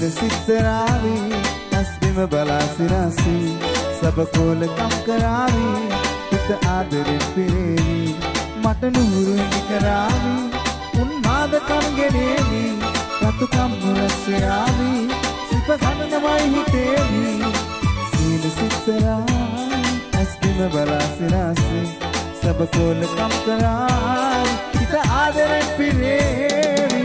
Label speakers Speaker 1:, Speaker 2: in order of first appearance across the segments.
Speaker 1: සිතරාවි ඇස් බිම බලා සිනාසි සබකෝල කම් කරාවි හිත ආදරෙන් පිරේවි මට නුහුරු කරාවි උන්මාද කම් ගෙනේවි රතුකම් මුලස්සයාවි සිත ගන්නමයි හිතේවි සිතරාවි ඇස් බිම බලා සිනාසි සබකෝල කම් කරාවි හිත ආදරෙන් පිරේවි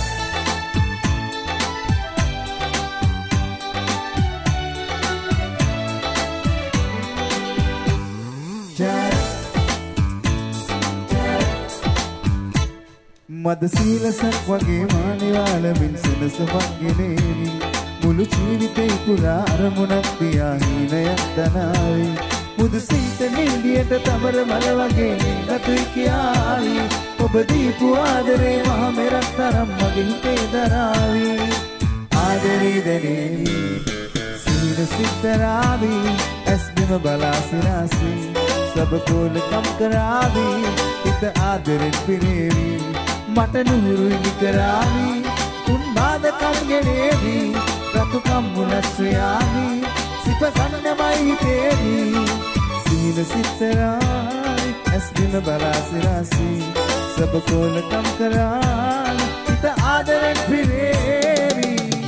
Speaker 1: මද සීලසක් වගේ මානිවාල මින්සනස වග්ගෙනේවි මුළු ජීවිතේ පුරා අරමුණක් තියා හීනයක් දනාවි මුදු සීත නිළියට තමර මල වගේ නිගතුයි කියාවි ඔබ දීපු ආදරේ මහ මෙරක් තරම් මගේ හිතේ දරාවි ආදරේ දැනේවි සීන සිතරාවි ඇස් බිම බලා සිනාසි සබකෝල කම් කරාවි හිත ආදරෙන් පිරේවි මට නුහුරුයි කරාවි උන්මාද කම් ගෙනේවි රතුකම් මුලස්සයාවි සිත ගන්නමයි හිතේවි සීන සිතරාවි ඇස් බිම බලා සිනාසි සබකෝල කම් කරාවි හිත ආදරෙන් පිරේවි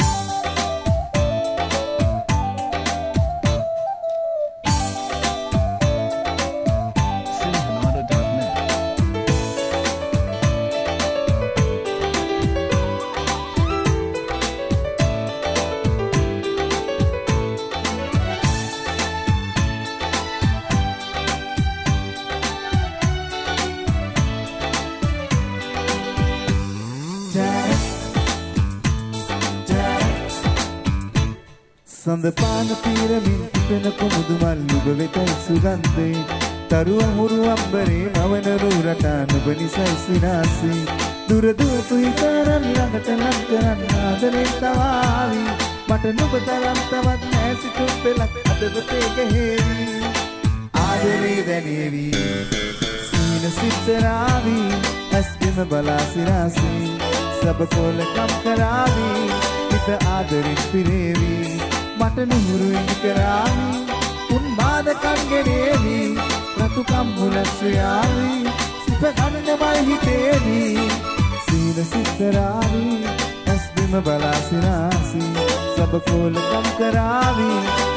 Speaker 1: සඳ පාන පීරමින් පිපෙන කුමුදු මල් නුඹ වෙතයි සුගන්ධේ තරුව මුරු අම්බරේ නවන රුරටා නුඹ නිසයි සිනාසි දුර දුවපු හිතරන් ළඟට නම් කරන්න ආදරේ තවාවි මට නුඹ තරම් තවත් නෑ සිතු පෙලක් අදවතේ ගෙහෙවි ආදරේ දැනේවි සීන සිතරාවි ඇස් බිම බලා සිනාසි සබකෝල කම් කරාවි හිත ආදරෙන් පිරේවි මට නුහුරුයි කරාවි උන්මාද කම් ගෙනේවි රතුකම් මුලස්සයාවි සිත ගන්නමයි හිතේවි සීන සිතරාවි ඇස් බිම බලා සිනාසි සබකෝල කම් කරාවි